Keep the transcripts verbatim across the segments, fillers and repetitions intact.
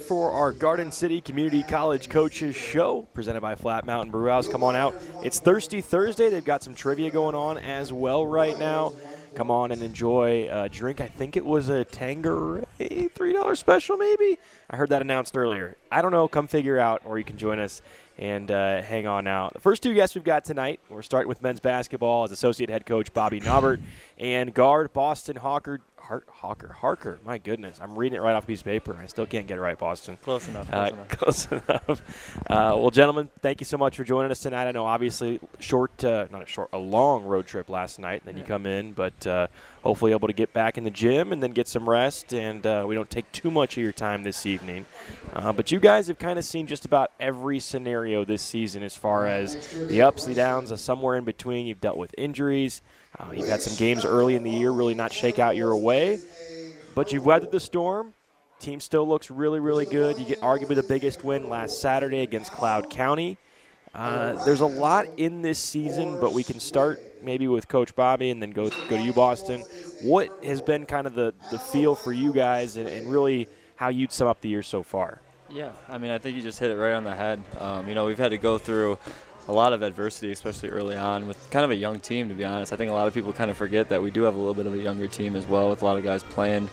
for our Garden City Community College Coaches Show, presented by Flat Mountain Brewhouse. Come on out. It's Thirsty Thursday. They've got some trivia going on as well right now. Come on and enjoy a drink. I think it was a Tanqueray three dollar special maybe? I heard that announced earlier. I don't know. Come figure out, or you can join us and uh, hang on out. The first two guests we've got tonight, we're starting with men's basketball as Associate Head Coach Bobby Nobbert and guard Boston Hawker. Har- Hawker, Harker, my goodness. I'm reading it right off a piece of paper. I still can't get it right, Boston. Close enough. Close uh, enough. Close enough. Uh, well, gentlemen, thank you so much for joining us tonight. I know, obviously, short, uh, not a short, a long road trip last night. Then you come in, but uh, hopefully able to get back in the gym and then get some rest, and uh, we don't take too much of your time this evening. Uh, but you guys have kind of seen just about every scenario this season as far as the ups, the downs, uh, somewhere in between. You've dealt with injuries. Uh, you've had some games early in the year really not shake out your way. But you've weathered the storm. Team still looks really, really good. You get arguably the biggest win last Saturday against Cloud County. Uh, there's a lot in this season, but we can start maybe with Coach Bobby and then go go to you, Boston. What has been kind of the, the feel for you guys and, and really how you'd sum up the year so far? Yeah, I mean, I think you just hit it right on the head. Um, you know, we've had to go through a lot of adversity, especially early on, with kind of a young team, to be honest. I think a lot of people kind of forget that we do have a little bit of a younger team as well, with a lot of guys playing.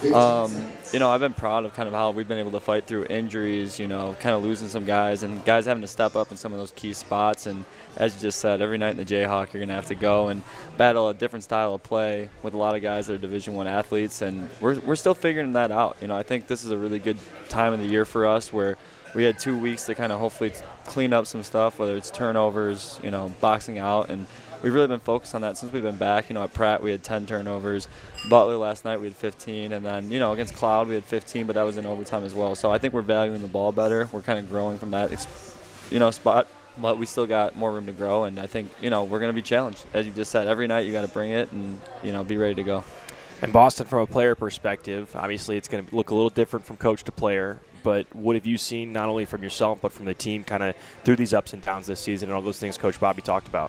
Um, you know, I've been proud of kind of how we've been able to fight through injuries, you know, kind of losing some guys, and guys having to step up in some of those key spots. And as you just said, every night in the Jayhawk, you're going to have to go and battle a different style of play with a lot of guys that are Division One athletes, and we're, we're still figuring that out. You know, I think this is a really good time of the year for us where we had two weeks to kind of hopefully clean up some stuff, whether it's turnovers, you know, boxing out, and we've really been focused on that since we've been back. You know, at Pratt we had ten turnovers. Butler last night we had fifteen, and then, you know, against Cloud we had fifteen, but that was in overtime as well. So I think we're valuing the ball better. We're kind of growing from that, you know, spot, but we still got more room to grow, and I think, you know, we're going to be challenged. As you just said, every night you got to bring it and, you know, be ready to go. And Boston, from a player perspective, obviously it's going to look a little different from coach to player. But what have you seen not only from yourself but from the team kind of through these ups and downs this season and all those things Coach Bobby talked about?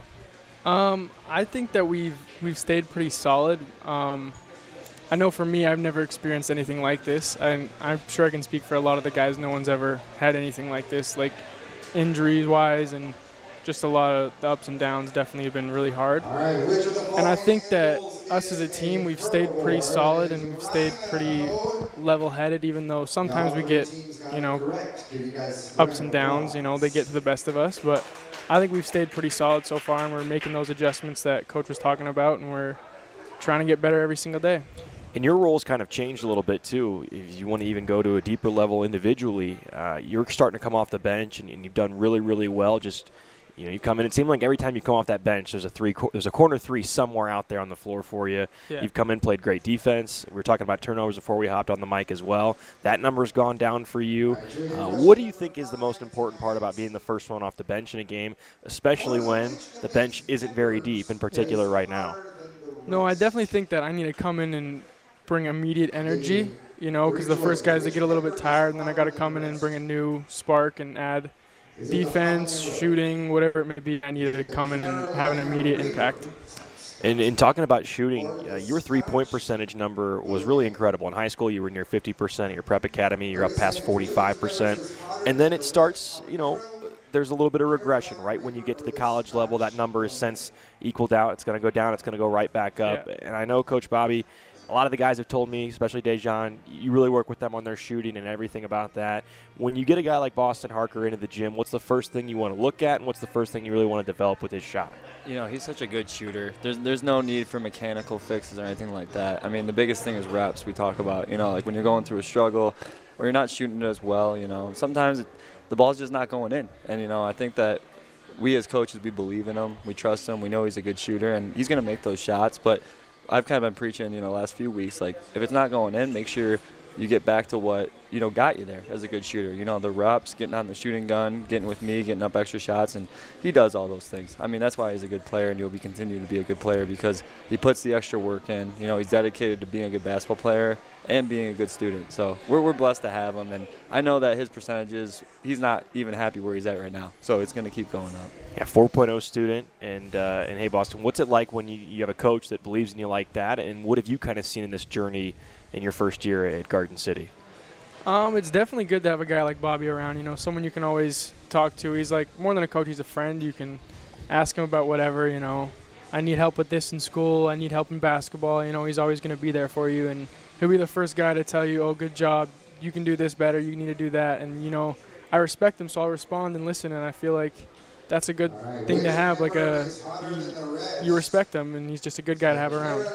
Um, I think that we've we've stayed pretty solid. Um, I know for me, I've never experienced anything like this, and I'm sure I can speak for a lot of the guys. No one's ever had anything like this, like injuries-wise, and just a lot of the ups and downs definitely have been really hard. And I think that us as a team, we've stayed pretty solid and we've stayed pretty level-headed, even though sometimes we get, you know, ups and downs. You know, they get to the best of us. But I think we've stayed pretty solid so far, and we're making those adjustments that Coach was talking about, and we're trying to get better every single day. And your role's kind of changed a little bit, too. If you want to even go to a deeper level individually, uh, you're starting to come off the bench, and, and you've done really, really well. Just You know, you come in. It seems like every time you come off that bench, there's a three, there's a corner three somewhere out there on the floor for you. Yeah. You've come in, played great defense. We were talking about turnovers before we hopped on the mic as well. That number's gone down for you. Uh, what do you think is the most important part about being the first one off the bench in a game, especially when the bench isn't very deep, in particular right now? No, I definitely think that I need to come in and bring immediate energy. You know, because the first guys they get a little bit tired, and then I got to come in and bring a new spark and add defense, shooting, whatever it may be. I needed to come in and have an immediate impact. And in talking about shooting, uh, your three-point percentage number was really incredible. In high school, you were near fifty percent. At your prep academy, you're up past forty-five percent. And then it starts, you know, there's a little bit of regression, right? When you get to the college level, that number is since equaled out. It's going to go down. It's going to go right back up. Yeah. And I know Coach Bobby, a lot of the guys have told me, especially Dejan, you really work with them on their shooting and everything about that. When you get a guy like Boston Harker into the gym, what's the first thing you want to look at, and what's the first thing you really want to develop with his shot? You know, he's such a good shooter. There's there's no need for mechanical fixes or anything like that. I mean, the biggest thing is reps we talk about. You know, like when you're going through a struggle or you're not shooting it as well, you know, sometimes it, the ball's just not going in. And, you know, I think that we as coaches, we believe in him. We trust him. We know he's a good shooter, and he's going to make those shots. But I've kind of been preaching, you know, last few weeks, like, if it's not going in, make sure you get back to what, you know, got you there as a good shooter. You know, the reps, getting on the shooting gun, getting with me, getting up extra shots, and he does all those things. I mean, that's why he's a good player, and he'll be continue to be a good player because he puts the extra work in. You know, he's dedicated to being a good basketball player and being a good student. So we're, we're blessed to have him, and I know that his percentages, he's not even happy where he's at right now. So it's going to keep going up. Yeah, four point oh student, and uh, and hey, Boston, what's it like when you, you have a coach that believes in you like that, and what have you kind of seen in this journey in your first year at Garden City? Um, it's definitely good to have a guy like Bobby around. You know, someone you can always talk to. He's like more than a coach; he's a friend. You can ask him about whatever. You know, I need help with this in school. I need help in basketball. You know, he's always going to be there for you, and he'll be the first guy to tell you, "Oh, good job. You can do this better. You need to do that." And you know, I respect him, so I'll respond and listen. And I feel like that's a good thing to have. Like a, you, you respect him, and he's just a good guy to have around.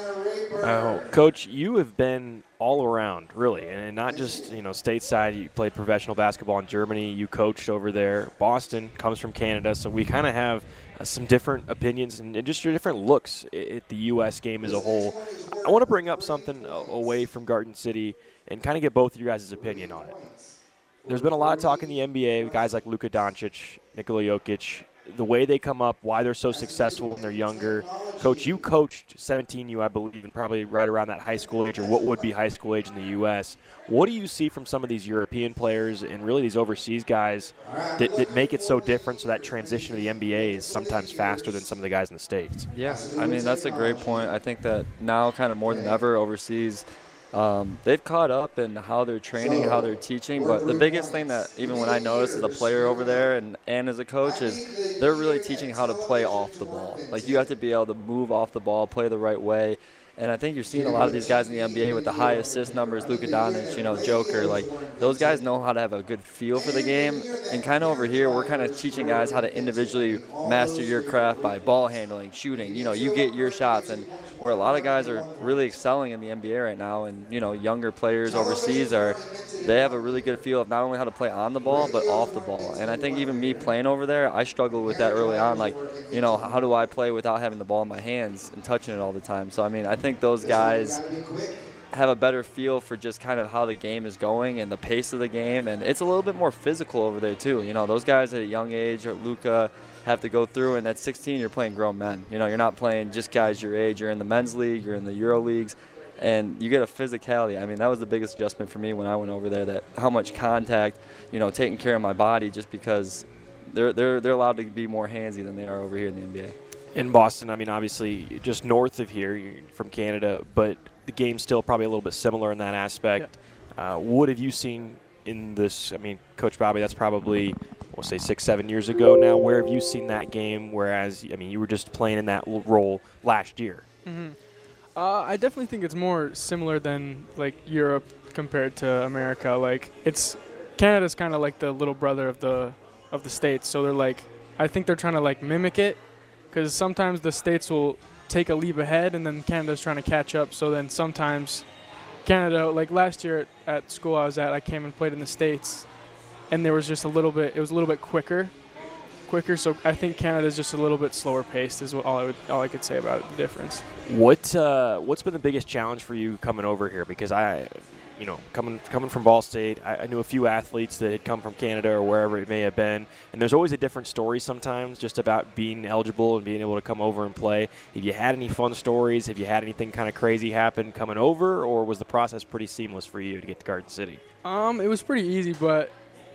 Oh, Coach, you have been all around, really, and not just, you know, stateside. You played professional basketball in Germany. You coached over there. Boston comes from Canada, so we kind of have uh, some different opinions and and just your different looks at the U S game as a whole. I want to bring up something uh, away from Garden City and kind of get both of your guys' opinion on it. There's been a lot of talk in the N B A, guys like Luka Doncic, Nikola Jokic, the way they come up, why they're so successful when they're younger. Coach, you coached seventeen U, I believe, and probably right around that high school age or what would be high school age in the U S. What do you see from some of these European players and really these overseas guys that, that make it so different so that transition to the N B A is sometimes faster than some of the guys in the States? Yeah, I mean, that's a great point. I think that now kind of more than ever overseas, Um, they've caught up in how they're training, how they're teaching, but the biggest thing that even when I notice as a player over there and, and as a coach is they're really teaching how to play off the ball. Like you have to be able to move off the ball, play the right way. And I think you're seeing a lot of these guys in the N B A with the high assist numbers, Luka Doncic, you know, Joker. Like those guys know how to have a good feel for the game. And kind of over here, we're kind of teaching guys how to individually master your craft by ball handling, shooting. You know, you get your shots. And where a lot of guys are really excelling in the N B A right now, and you know, younger players overseas are, they have a really good feel of not only how to play on the ball but off the ball. And I think even me playing over there, I struggled with that early on. Like, you know, how do I play without having the ball in my hands and touching it all the time? So I mean, I think those guys have a better feel for just kind of how the game is going and the pace of the game, and it's a little bit more physical over there too. You know, those guys at a young age, or Luka, have to go through, and at sixteen you're playing grown men. You know, you're not playing just guys your age. You're in the men's league, you're in the Euro leagues, and you get a physicality. I mean, that was the biggest adjustment for me when I went over there, that how much contact, you know, taking care of my body, just because they're they're they're allowed to be more handsy than they are over here in the N B A. In Boston, I mean, obviously just north of here, you're from Canada, but the game's still probably a little bit similar in that aspect. Yeah. Uh, what have you seen in this? I mean, Coach Bobby, that's probably, we'll say six, seven years ago now. Where have you seen that game? Whereas, I mean, you were just playing in that role last year. Mm-hmm. Uh, I definitely think it's more similar than like Europe compared to America. Like it's Canada's kind of like the little brother of the of the States. So they're like, I think they're trying to like mimic it, because sometimes the States will take a leap ahead and then Canada's trying to catch up. So then sometimes Canada, like last year at, at school I was at, I came and played in the States, and there was just a little bit, it was a little bit quicker, quicker. So I think Canada's just a little bit slower paced is what all I would, all I could say about it, the difference. What uh, what's been the biggest challenge for you coming over here? Because I, you know, coming coming from Ball State, I, I knew a few athletes that had come from Canada or wherever it may have been, and there's always a different story sometimes just about being eligible and being able to come over and play. Have you had any fun stories? Have you had anything kind of crazy happen coming over, or was the process pretty seamless for you to get to Garden City? Um, it was pretty easy, but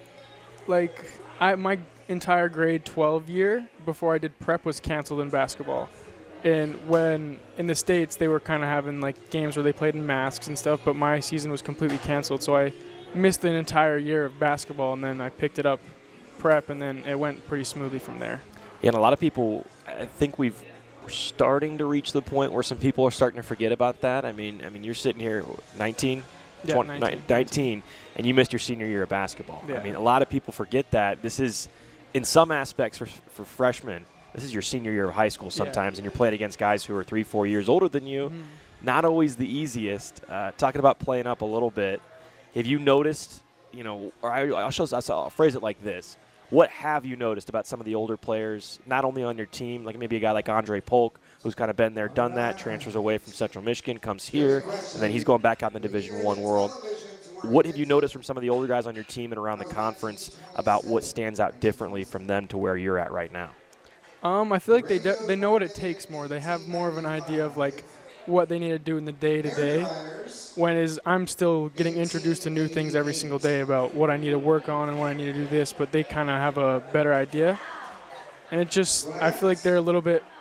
like I my entire grade twelve year before I did prep was canceled in basketball. And when in the States, they were kind of having like games where they played in masks and stuff, but my season was completely canceled. So I missed an entire year of basketball, and then I picked it up prep, and then it went pretty smoothly from there. Yeah, and a lot of people, I think we've we're starting to reach the point where some people are starting to forget about that. I mean, I mean, you're sitting here nineteen, yeah, twenty, nineteen, nineteen, and you missed your senior year of basketball. Yeah. I mean, a lot of people forget that. This is, in some aspects for, for freshmen, this is your senior year of high school sometimes, yeah. and you're playing against guys who are three, four years older than you. Mm-hmm. Not always the easiest. Uh, talking about playing up a little bit, have you noticed, you know, or I, I'll, show, I'll phrase it like this. What have you noticed about some of the older players, not only on your team, like maybe a guy like Andre Polk, who's kind of been there, done that, transfers away from Central Michigan, comes here, and then he's going back out in the Division One world. What have you noticed from some of the older guys on your team and around the conference about what stands out differently from them to where you're at right now? Um, I feel like they de- they know what it takes more. They have more of an idea of like what they need to do in the day to day. When is I'm still getting introduced to new things every single day about what I need to work on and what I need to do this, but they kind of have a better idea. And it just I feel like they're a little bit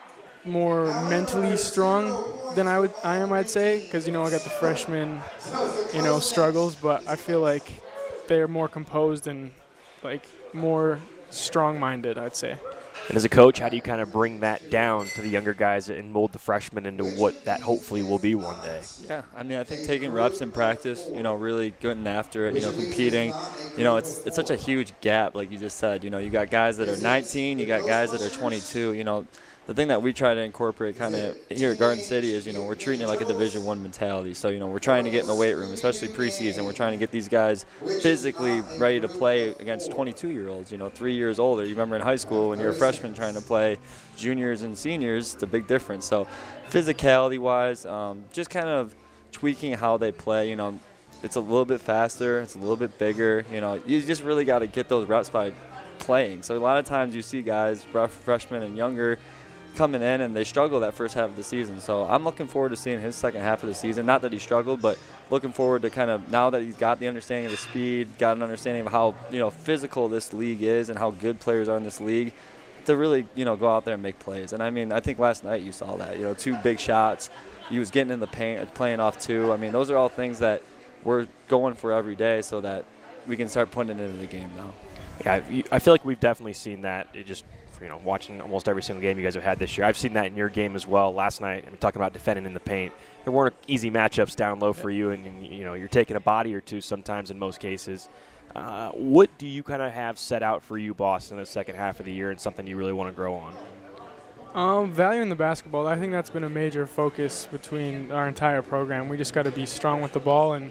more mentally strong than I would I am, I'd say, because you know I got the freshman, you know, struggles, but I feel like they're more composed and like more strong-minded, I'd say. And as a coach, how do you kind of bring that down to the younger guys and mold the freshmen into what that hopefully will be one day? Yeah, I mean, I think taking reps in practice, you know, really getting after it, you know, competing, you know, it's it's such a huge gap, like you just said. You know, you got guys that are nineteen, you got guys that are twenty-two. You know, the thing that we try to incorporate kind of here at Garden City is, you know, we're treating it like a Division One mentality. So, you know, we're trying to get in the weight room, especially preseason. We're trying to get these guys physically ready to play against twenty-two-year-olds, you know, three years older. You remember in high school when you're a freshman trying to play juniors and seniors, it's a big difference. So physicality-wise, um, just kind of tweaking how they play, you know, it's a little bit faster, it's a little bit bigger. You know, you just really got to get those reps by playing. So a lot of times you see guys, freshmen and younger, coming in and they struggle that first half of the season. So I'm looking forward to seeing his second half of the season. Not that he struggled, but looking forward to kind of now that he's got the understanding of the speed, got an understanding of how, you know, physical this league is and how good players are in this league, to really, you know, go out there and make plays. And I mean, I think last night you saw that, you know, two big shots. He was getting in the paint, playing off two. I mean, those are all things that we're going for every day so that we can start putting it into the game now. Yeah, I feel like we've definitely seen that. It just, you know, watching almost every single game you guys have had this year. I've seen that in your game as well. Last night, I'm talking about defending in the paint. There weren't easy matchups down low for you, and, and you know, you're taking a body or two sometimes in most cases. Uh, what do you kind of have set out for you, Boston, in the second half of the year, and something you really want to grow on? Um, valuing the basketball, I think that's been a major focus between our entire program. We just got to be strong with the ball and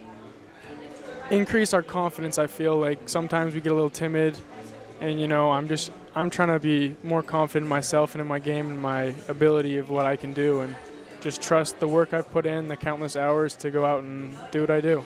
increase our confidence. I feel like sometimes we get a little timid, and you know, I'm just I'm trying to be more confident in myself and in my game and my ability of what I can do, and just trust the work I've put in, the countless hours to go out and do what I do.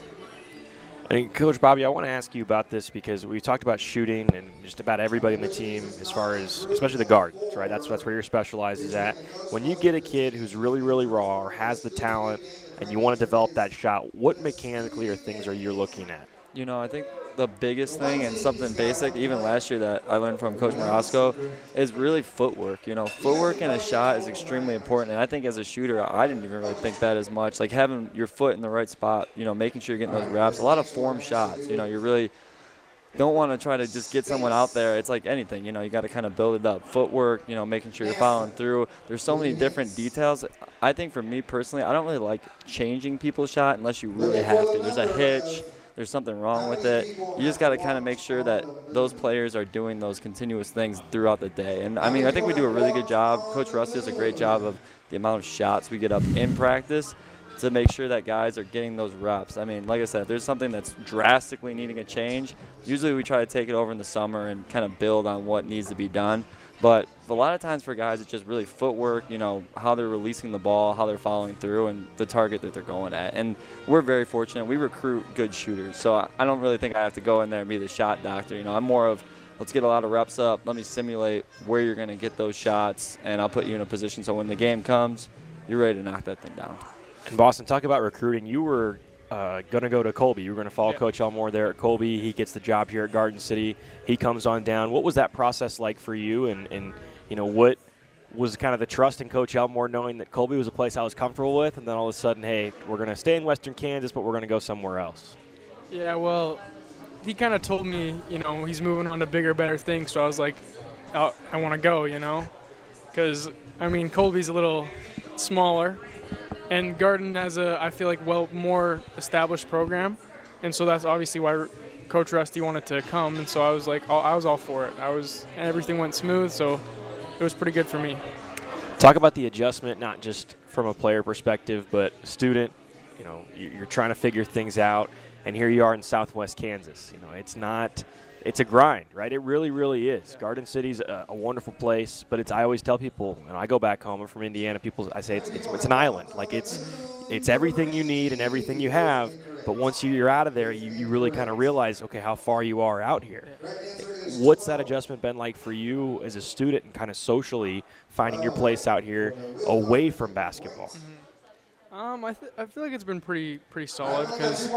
And Coach Bobby, I want to ask you about this because we talked about shooting and just about everybody in the team as far as, especially the guards, right? That's, that's where your specialized is at. When you get a kid who's really, really raw or has the talent and you want to develop that shot, what mechanically or things are you looking at? You know, I think the biggest thing and something basic, even last year that I learned from Coach Morosco, is really footwork. You know, footwork in a shot is extremely important. And I think as a shooter, I didn't even really think that as much. Like having your foot in the right spot, you know, making sure you're getting those reps. A lot of form shots, you know, you really don't want to try to just get someone out there. It's like anything, you know, you got to kind of build it up. Footwork, you know, making sure you're following through. There's so many different details. I think for me personally, I don't really like changing people's shot unless you really have to. There's a hitch. There's something wrong with it. You just got to kind of make sure that those players are doing those continuous things throughout the day. And, I mean, I think we do a really good job. Coach Rusty does a great job of the amount of shots we get up in practice to make sure that guys are getting those reps. I mean, like I said, if there's something that's drastically needing a change, usually we try to take it over in the summer and kind of build on what needs to be done. But a lot of times for guys, it's just really footwork, you know, how they're releasing the ball, how they're following through, and the target that they're going at. And we're very fortunate. We recruit good shooters. So I don't really think I have to go in there and be the shot doctor. You know, I'm more of, let's get a lot of reps up. Let me simulate where you're going to get those shots, and I'll put you in a position so when the game comes, you're ready to knock that thing down. And Boston, talk about recruiting. You were uh, going to go to Colby. You were going to follow yeah. Coach Elmore there at Colby. He gets the job here at Garden City. He comes on down. What was that process like for you? And, and you know, what was kind of the trust in Coach Elmore knowing that Colby was a place I was comfortable with, and then all of a sudden, hey, we're going to stay in Western Kansas, but we're going to go somewhere else? Yeah, well, he kind of told me, you know, he's moving on to bigger, better things, so I was like, oh, I want to go, you know, because, I mean, Colby's a little smaller, and Garden has a, I feel like, well, more established program, and so that's obviously why Coach Rusty wanted to come, and so I was like, I was all for it. I was, and everything went smooth, so it was pretty good for me. Talk about the adjustment, not just from a player perspective, but student. You know, you're trying to figure things out, and here you are in Southwest Kansas. You know, it's not, it's a grind, right? It really, really is. Garden City's a, a wonderful place, but it's. I always tell people, when I go back home, I'm from Indiana. People, I say it's, it's it's an island. Like it's it's everything you need and everything you have. But once you're out of there, you, you really kind of realize, okay, how far you are out here. What's that adjustment been like for you as a student and kind of socially finding your place out here away from basketball? Mm-hmm. Um, I, th- I feel like it's been pretty pretty solid because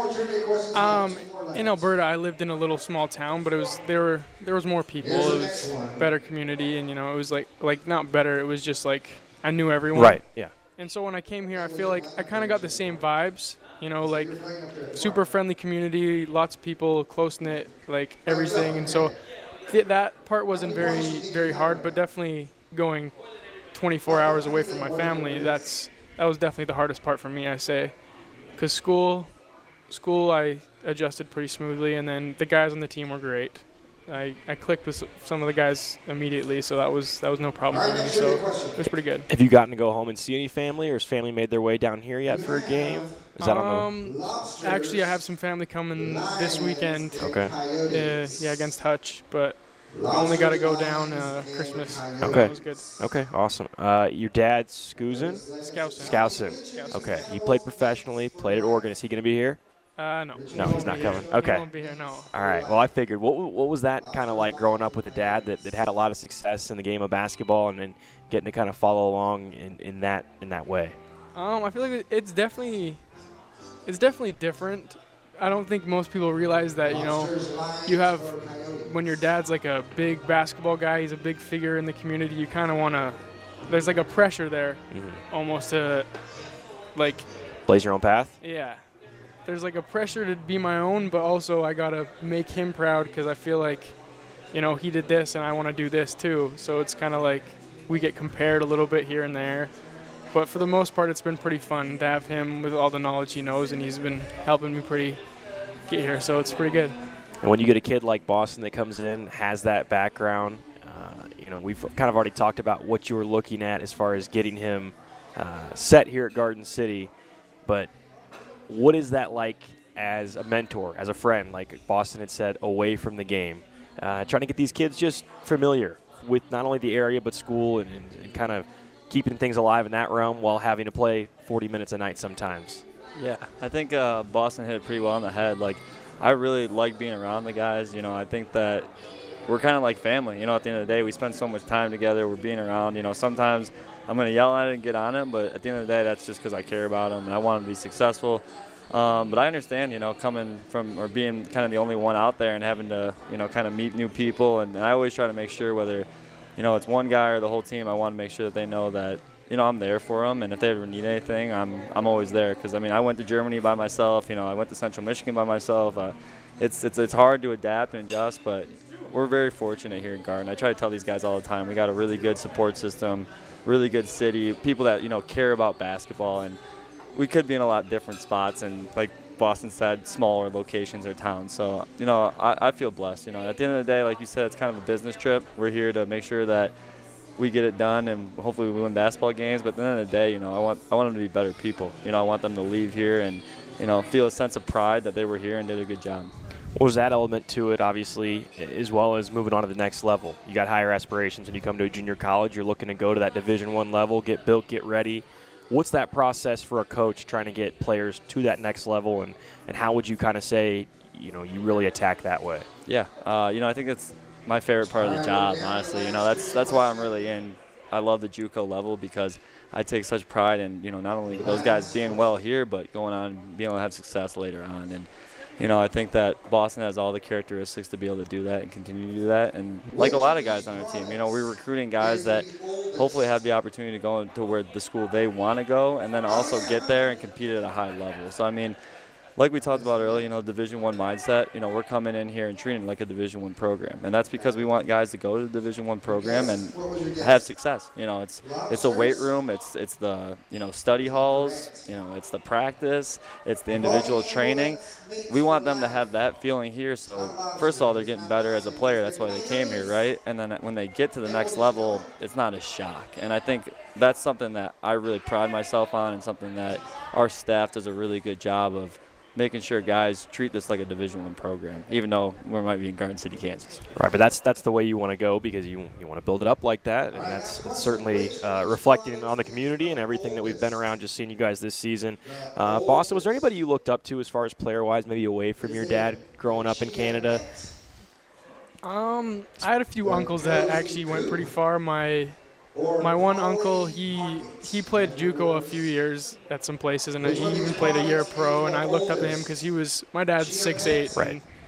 um, in Alberta I lived in a little small town, but it was there were there was more people. It was better community, and you know it was like like not better. It was just like I knew everyone. Right. Yeah. And so when I came here, I feel like I kind of got the same vibes. You know, like super friendly community, lots of people, close knit, like everything. And so th- that part wasn't very very hard, but definitely going twenty-four hours away from my family, that's that was definitely the hardest part for me, I say. Because school, school I adjusted pretty smoothly, and then the guys on the team were great. I, I clicked with some of the guys immediately, so that was that was no problem for me. So it was pretty good. Have you gotten to go home and see any family, or has family made their way down here yet for a game? Is that on the? Um, actually, I have some family coming this weekend. Okay. Uh, yeah, against Hutch, but I only got to go down uh, Christmas. So Okay. That was good. Okay. Awesome. Uh, your dad's Scoozin? Scousen. Scousen. Scousen. Okay. He played professionally, played at Oregon. Is he going to be here? Uh, no. No, he's not He won't coming. be here. Okay. He won't be here, no. All right. Well, I figured. What what was that kind of like growing up with a dad that, that had a lot of success in the game of basketball, and then getting to kind of follow along in, in that in that way? Um, I feel like it's definitely, it's definitely different. I don't think most people realize that, you know, you have, when your dad's like a big basketball guy, he's a big figure in the community, you kind of want to, there's like a pressure there Mm-hmm. almost to, like, Blaze your own path. yeah. There's like a pressure to be my own, but also I got to make him proud because I feel like, you know, he did this and I want to do this too. So it's kind of like we get compared a little bit here and there. But for the most part, it's been pretty fun to have him with all the knowledge he knows, and he's been helping me pretty get here. So it's pretty good. And when you get a kid like Boston that comes in, has that background, uh, you know, we've kind of already talked about what you were looking at as far as getting him uh, set here at Garden City. But what is that like as a mentor, as a friend, like Boston had said, away from the game, uh, trying to get these kids just familiar with not only the area but school, and, and, and kind of keeping things alive in that realm while having to play forty minutes a night sometimes? Yeah, I think uh, Boston hit it pretty well on the head. Like, I really like being around the guys. You know, I think that we're kind of like family. You know, at the end of the day, we spend so much time together. We're being around. You know, sometimes I'm going to yell at it and get on it, but at the end of the day, that's just because I care about them and I want them to be successful. Um, but I understand, you know, coming from or being kind of the only one out there and having to, you know, kind of meet new people. And, and I always try to make sure whether, you know, it's one guy or the whole team, I want to make sure that they know that, you know, I'm there for them. And if they ever need anything, I'm I'm always there. Because, I mean, I went to Germany by myself. You know, I went to Central Michigan by myself. Uh, it's, it's, it's hard to adapt and adjust, but we're very fortunate here in Garden. I try to tell these guys all the time, we got a really good support system, really good city, people that, you know, care about basketball. And we could be in a lot different spots, and like Boston said, smaller locations or towns. So, you know, I, I feel blessed. You know, at the end of the day, like you said, it's kind of a business trip. We're here to make sure that we get it done, and hopefully we win basketball games. But at the end of the day, you know, I want I want them to be better people. You know, I want them to leave here and, you know, feel a sense of pride that they were here and did a good job. What was that element to it, obviously, as well as moving on to the next level? You got higher aspirations when you come to a junior college. You're looking to go to that Division One level, get built, get ready. What's that process for a coach trying to get players to that next level, and, and how would you kind of say, you know, you really attack that way? Yeah, uh, you know, I think it's my favorite part of the job, honestly. You know, that's that's why I'm really in. I love the JUCO level because I take such pride in, you know, not only those guys being well here, but going on and being able to have success later on. And, you know, I think that Boston has all the characteristics to be able to do that and continue to do that. And like a lot of guys on our team, you know, we're recruiting guys that hopefully have the opportunity to go into where the school they want to go, and then also get there and compete at a high level. So, I mean, like we talked about earlier, you know, Division One mindset. You know, we're coming in here and treating it like a Division One program, and that's because we want guys to go to the Division One program and have success. You know, it's it's a weight room, it's it's the you know study halls, you know, it's the practice, it's the individual training. We want them to have that feeling here. So first of all, they're getting better as a player. That's why they came here, right? And then when they get to the next level, it's not a shock. And I think that's something that I really pride myself on, and something that our staff does a really good job of making sure guys treat this like a Division One program, even though we might be in Garden City, Kansas. Right, but that's that's the way you want to go, because you you want to build it up like that, and that's, that's certainly uh, reflecting on the community and everything that we've been around just seeing you guys this season. Uh, Boston, was there anybody you looked up to as far as player-wise, maybe away from your dad growing up in Canada? Um, I had a few uncles that actually went pretty far. My my one uncle, he he played JUCO a few years at some places, and he even played a year pro. And I looked up to him because he was my dad's six eight. Right.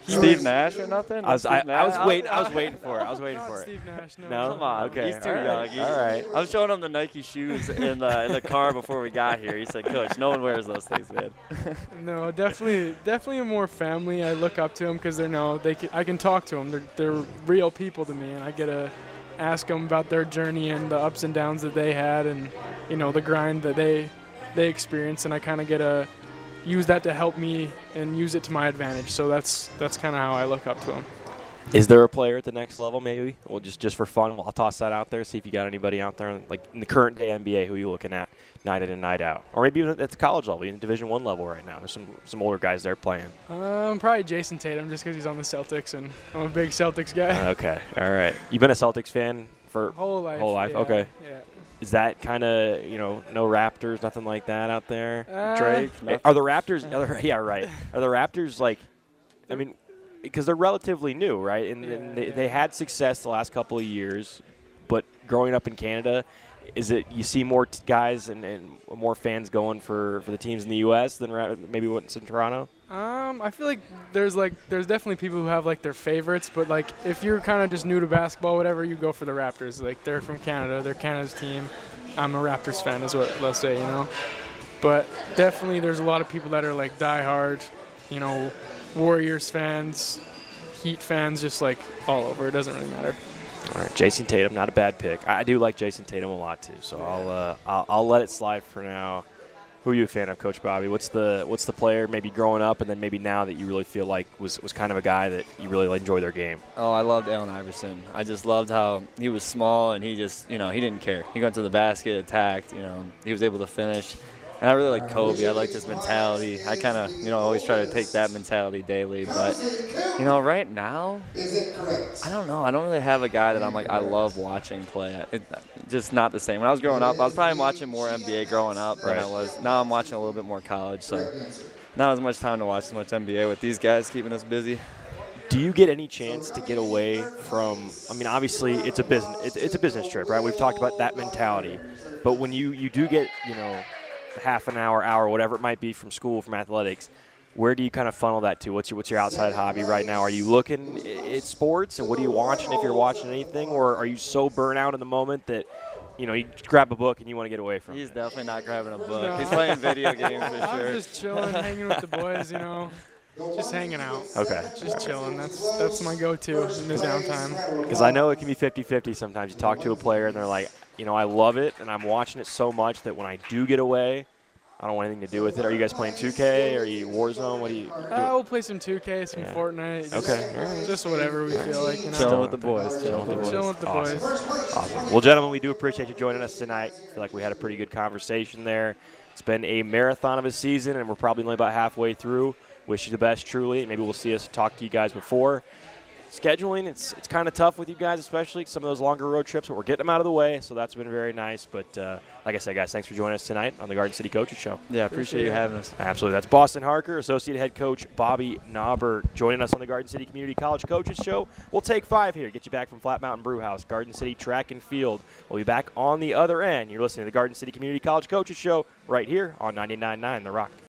Steve Nash or nothing? I was, I, Steve I was Nash? waiting. I was waiting for it. I was waiting Not for it. Steve Nash, no. No? Come on, Okay. he's too all right. young. He's- All right. I was showing him the Nike shoes in the, in the car before we got here. He said, Coach, no one wears those things, man. No, definitely, definitely more family. I look up to them because they know they can, I can talk to them. They're they're real people to me, and I get to ask them about their journey and the ups and downs that they had, and you know the grind that they they experienced, and I kind of get to use that to help me and use it to my advantage. So that's that's kind of how I look up to them. Is there a player at the next level, maybe? Well, just just for fun, I'll toss that out there. See if you got anybody out there, like in the current day N B A, who you looking at night in and night out, or maybe even at the college level, even Division One level right now. There's some some older guys there playing. Um, probably Jason Tatum, just because he's on the Celtics, and I'm a big Celtics guy. Okay, all right. You've been a Celtics fan for Whole life. whole life. yeah, Okay. Yeah. Is that kind of, you know, no Raptors, nothing like that out there? Uh, Drake? Are the Raptors? Are the, yeah, right. Are the Raptors like? I mean, because they're relatively new, right? And, and they, Yeah, they yeah. had success the last couple of years, but growing up in Canada, is it you see more t- guys and, and more fans going for, for the teams in the U S than ra- maybe what's in Toronto? Um, I feel like there's like there's definitely people who have like their favorites, but like if you're kind of just new to basketball, whatever, you go for the Raptors. Like they're from Canada, they're Canada's team. I'm a Raptors fan, is what they'll say, you know. But definitely, there's a lot of people that are like diehard, you know, Warriors fans, Heat fans, just like all over. It doesn't really matter. All right, Jason Tatum, not a bad pick. I I do like Jason Tatum a lot too, so I'll uh, I'll, I'll let it slide for now. Who are you a fan of, Coach Bobby? What's the what's the player maybe growing up and then maybe now that you really feel like was, was kind of a guy that you really enjoy their game? Oh, I loved Allen Iverson. I just loved how he was small and he just, you know, he didn't care. He got to the basket, attacked, you know, he was able to finish. And I really like Kobe. I liked his mentality. I kind of, you know, always try to take that mentality daily. But, you know, right now, I don't know. I don't really have a guy that I'm like, I love watching play. It, just not the same. When I was growing up, I was probably watching more N B A growing up than I was. Now I'm watching a little bit more college. So not as much time to watch as much N B A with these guys keeping us busy. Do you get any chance to get away from? I mean, obviously, it's a business. It's, it's a business trip, right? We've talked about that mentality. But when you you do get, you know, half an hour, hour, whatever it might be from school, from athletics, where do you kind of funnel that to? What's your what's your outside hobby right now? Are you looking at sports, and what are you watching if you're watching anything, or are you so burnt out in the moment that, you know, you grab a book and you want to get away from He's it? definitely not grabbing a book. No. He's playing video games for I'm sure. just chilling, hanging with the boys, you know, just hanging out. Okay. Just chilling. That's that's my go-to in the downtime. Because I know it can be fifty-fifty sometimes. You talk to a player and they're like, you know, I love it and I'm watching it so much that when I do get away, I don't want anything to do with it. Are you guys playing two K? Are you Warzone? What do you do? Uh, we'll play some two K, some Yeah. Fortnite. Just, Okay. All right. Just whatever we feel like, you know. Chilling with the boys. Chilling with the boys. Chilling with the Awesome. boys. Awesome. Well, gentlemen, we do appreciate you joining us tonight. I feel like we had a pretty good conversation there. It's been a marathon of a season, and we're probably only about halfway through. Wish you the best, truly. Maybe we'll see us talk to you guys before. Scheduling, it's it's kind of tough with you guys, especially some of those longer road trips, but we're getting them out of the way, so that's been very nice. But uh, like I said, guys, thanks for joining us tonight on the Garden City Coaches Show. Yeah, appreciate you having us. Absolutely. That's Boston Harker, Associate Head Coach Bobby Knobber, joining us on the Garden City Community College Coaches Show. We'll take five here, get you back from Flat Mountain Brew House, Garden City Track and Field. We'll be back on the other end. You're listening to the Garden City Community College Coaches Show right here on ninety-nine point nine The Rock.